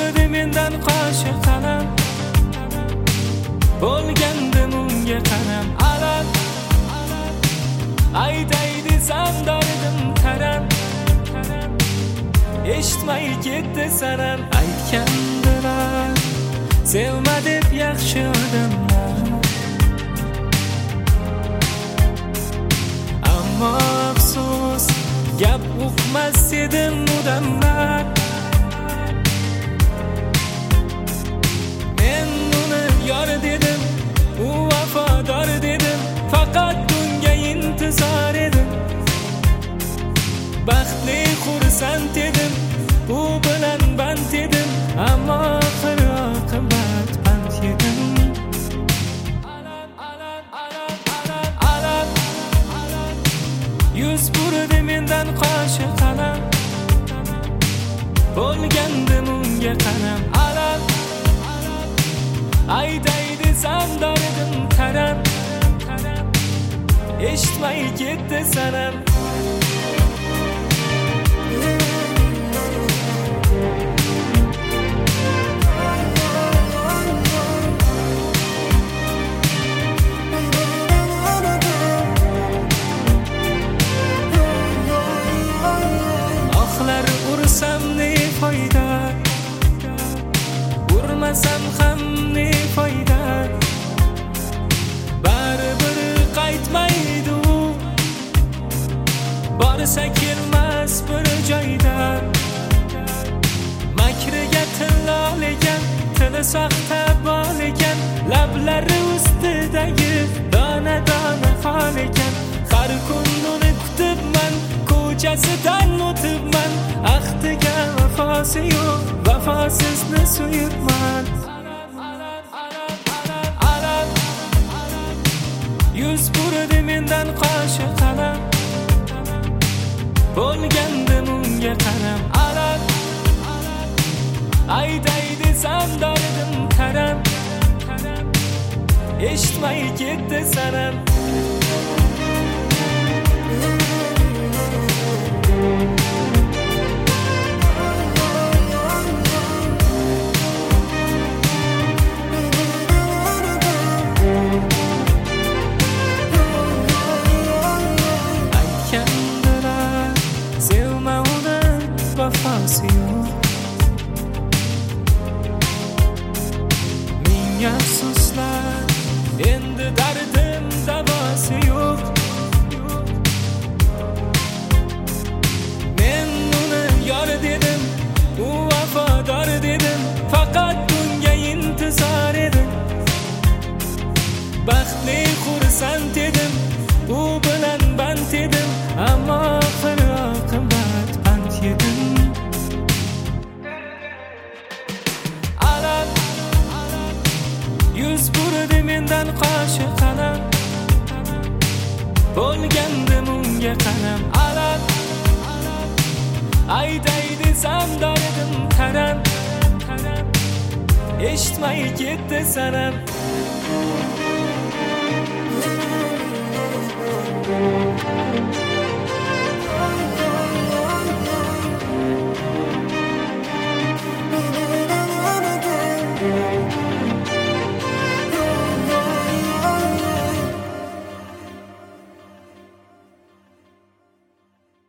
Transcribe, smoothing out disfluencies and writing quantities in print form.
burdi mendan qoshi qalam, bo'lgandim unga qaram alam. Aytay desam dardim taram, eshitmay ketdi sanam. Aytgandilar sevma deb yaxshi odamlar, ammo afsus gap uqmas edim odamlar. Men uni yor dedim, u vafodor dedim, faqat unga intizor edim. Baxtli xursand edim, u bilan band edim, ammo oxir oqibat pand yedim. Alam yuz burdi mendan qoshi qalam, bo'lgandim unga qaram alam. Aytay desam dardim taram, eshitmay ketdi sanam. Oxlar ursam ne foyda, urmasam ham ne foyda, baribir qaytmaydi u, borsa kelmas bir joyda. Makriga tillol ekan, tili soxta bol ekan, lablari ustidagi dona dona fol ekan. Har kun uni kutibman, ko'chasidan o'tibman, ahdiga vafosi yo'q, vafosizni suyibman. Alam yuz burdi mendan qoshi qalam, bo'lgandim unga qaram alam. Aytay desam dardim taram, eshitmay ketdi sanam. Aytgandilar sevma uni, vafosi yo'q. Ming afsuslar, endi dardim davosi yo'q. Men uni yor dedim, u vafodor dedim, faqat unga intizor edim. Baxtli xursand edim, u bilan band edim, ammo oxir oqibat pand yedim. Alam yuz burdi mendan qoshi qalam, bo'lgandim unga qaram alam. Aytay desam dardim taram, eshitmay ketdi sanam.